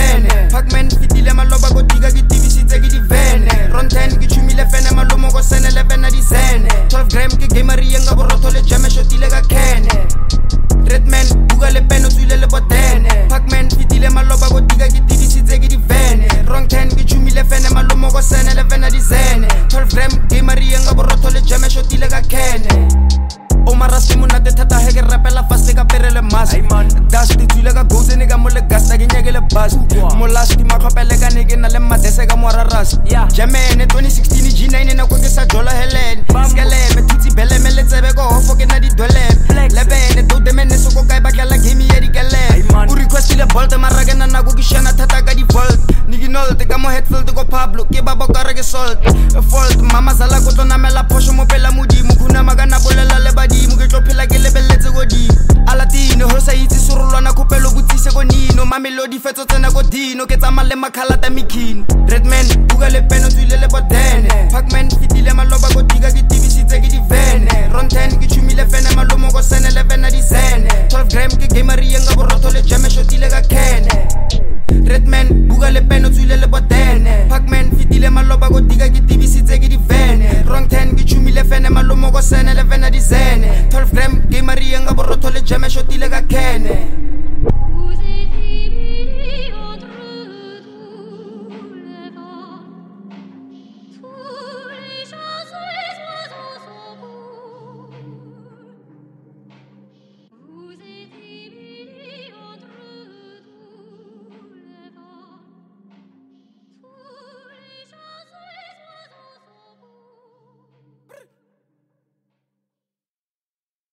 vene Pacman fitile maloba go diga ke divisitse ke di vene Ron 10 ke chumile fene malomo go sene 11 na di zene 12 gram ke gamery nga borotho le jam shotile ka kene Redman buka le peno tswile le botene Pacman fitile maloba go diga ke divisitse ke di vene Ron 10 ke chumile fene malomo go sene 11 na di zene 12 gram gamery nga borotho le jam shotile ka kene Omarasti monate thata he ke rapela fast ka perele mas dust tswile ka golden ka mo le gas ke nyeke le bus mo last ma khopele ka ne ke na le madese ka mo raras Germany 2016 G9 na ko ke sa jola Helen skele be tutsi bele me le tsebe ko hofo ke na di dole le bene do de mene so ko kai ba kala game ya di kele o request le bolt mara ke na go ke shana thata ka di volt nigi no te ka mo headfield ko Pablo ke baba ka re ke salt fault mama zala ko tona mela posho mo pela modimo khuna magana bolela le badi mo ke tlo phela ke lebeletse go di alatino ho sa itse surulwana khopelo botsise go nino mamelodi fetso tsena go dino ke tsamale makhala ta mikhini Redman buka le peno tswile le botene Pacman fitile maloba go diga ke divisitse ke di vene Ron 10 ke chumile fene malomo go sene 11 na di zene 12 gram ke gamery nga borotho le jam shotile ka kene Redman buka le peno tswile le botene Pacman fitile maloba go diga ke divisitse ke di vene Ron 10 ke chumile fene malomo go sene 11 na di zene 12 gram gamery nga borotho le jam shotile ka kene